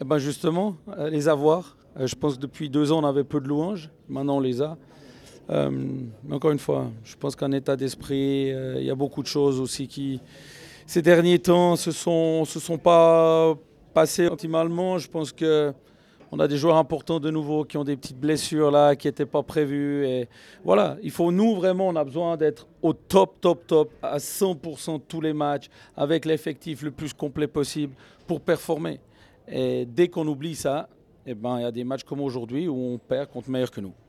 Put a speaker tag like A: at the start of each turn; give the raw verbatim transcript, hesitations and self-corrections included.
A: Eh ben justement, euh, les avoir. Euh, je pense que depuis deux ans, on avait peu de louanges. Maintenant, on les a. Euh, mais encore une fois, je pense qu'en état d'esprit, euh, il y a beaucoup de choses aussi qui, ces derniers temps, se sont, se sont pas passées optimalement. Je pense que on a des joueurs importants de nouveau qui ont des petites blessures là, qui n'étaient pas prévues. Et voilà, il faut nous vraiment, on a besoin d'être au top, top, top, à cent pour cent de tous les matchs, avec l'effectif le plus complet possible pour performer. Et dès qu'on oublie ça, eh ben, il y a des matchs comme aujourd'hui où on perd contre meilleurs que nous.